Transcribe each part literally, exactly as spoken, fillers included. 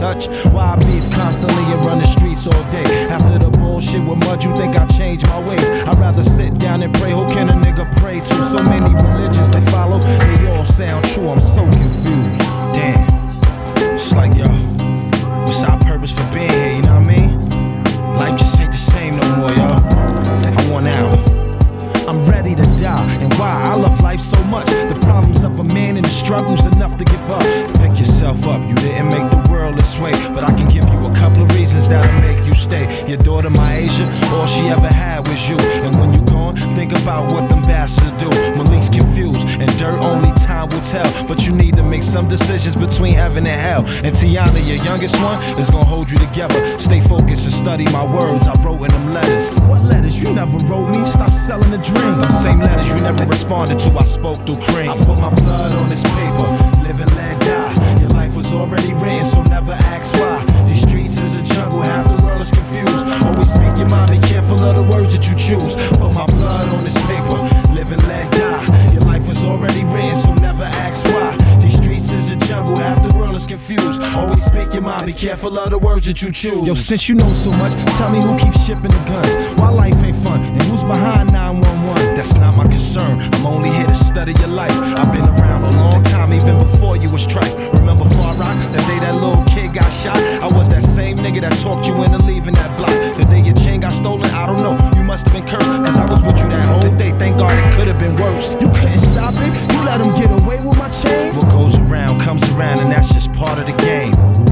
touch. Why I beef constantly and run the streets all day? After the bullshit with mud, you think I changed my ways? I'd rather sit down and pray. Who can a nigga pray to? So many religions to follow, they all sound true. I'm so confused. Damn. It's like, yo, what's our purpose for being here, you know what I mean? Life just ain't the same no more, yo. I want out. I'm ready to die, and why? I love life so much. The problems of a man and the struggles enough to give up. Pick yourself up, you didn't make the world this way, but I can give you a couple of reasons that'll make you stay. Your daughter, Myasia, all she ever had was you. And when you gone, think about what them bastards do. Malik's confused, and dirt only time will tell. But you need to make some decisions between heaven and hell. And Tiana, your youngest one, is gonna hold you together. Stay focused and study my words I wrote in them letters. What letters? You never wrote me. Stop selling the dream. Them same letters you never responded to, I spoke through cream. I put my blood on this paper, live and let die. Your life was already written, so never ask why. These streets is a jungle, half the world is confused. Always speak your mind, be careful of the words that you choose. Put my blood on this paper, live and let die. Your life was already written, so never ask why. These streets is a jungle, half the world is confused. Always speak your mind, be careful of the words that you choose. Yo, since you know so much, tell me who keeps shipping the guns. Why life ain't fun, and who's behind nine one one? That's not my concern, I'm only here to study your life. I've been around a long time, even before you was tripe. Remember Far Rock, the day that little kid got shot? I was that same nigga that talked you into leaving that block. The day your chain got stolen, I don't know, you must have been cursed. Cause I was with you that whole day, thank God it could have been worse. You couldn't stop it, you let him get away with my chain. What goes around comes around, and that's just part of the game.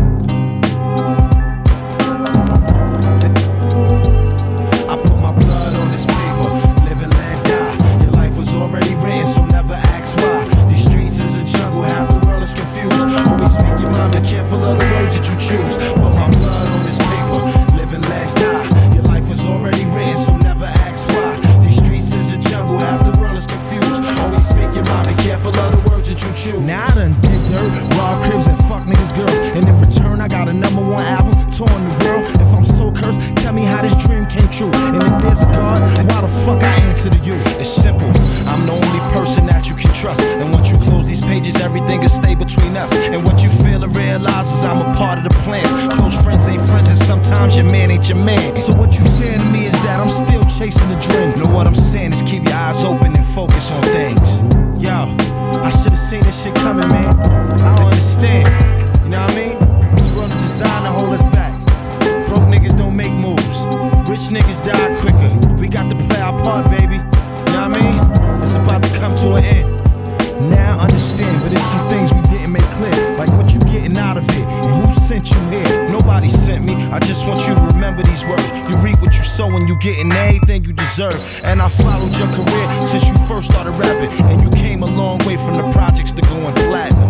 I put my blood on this paper, live and let die. Your life was already written, so never ask why. These streets is a jungle, half the world is confused. Always speak your mind, be careful of the words that you choose. Put my blood on this paper, live and let die. Your life was already written, so never ask why. These streets is a jungle, half the world is confused. Always speak your mind, be careful of the words that you choose. Now I done did dirt, rob cribs and fuck niggas girls, and in return I got a number one album, touring the world. If I'm so cursed, tell me how this dream came true. And if there's a God, why the fuck I answer to you? It's simple, I'm the only person that you can trust. And once you close these pages, everything will stay between us. And what you feel and realize is I'm a part of the plan. Close friends ain't friends, and sometimes your man ain't your man. So what you saying to me is that I'm still chasing the dream. Know what I'm saying is keep your eyes open and focus on things. Yo, I should've seen this shit coming, man. I don't understand, you know what I mean? This world is designed to hold us back. Broke niggas don't make moves, rich niggas die quicker. We got to play our part, baby, you know what I mean? It's about to come to an end. Now I understand, but there's some things we didn't make clear, like what you getting out of it, and who sent you here. Nobody sent me, I just want you to remember these words. You reap what you sow and you getting everything you deserve. And I followed your career since you first started rapping, and you came a long way from the projects to going platinum.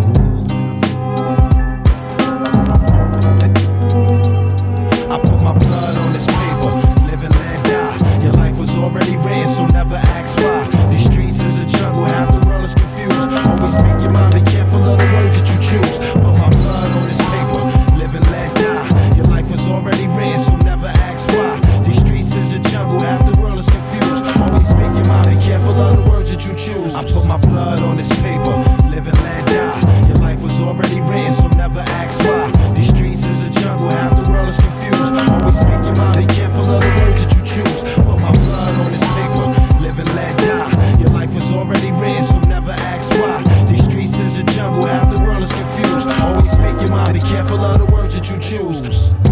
I put my blood on this paper, live and let die. Your life was already written, so never ask why. These streets is a jungle, half the world is confused. Always speak your mind, be careful of the words that you choose. Put my blood on this paper, live and let die. Your life was already written, so never ask why. These streets is a jungle, half the world is confused. Always speak your mind, be careful of the words that you choose. I put my blood on this paper, live and let die. Your life was already written, so never ask why. These streets is a jungle, half the world is confused. Always speak your mind, be careful of the words that you choose. Put my blood on this paper, live and let die. Your life was already written, so never ask why. These streets is a jungle, half the world is confused. Always speak your mind, be careful of the words that you choose.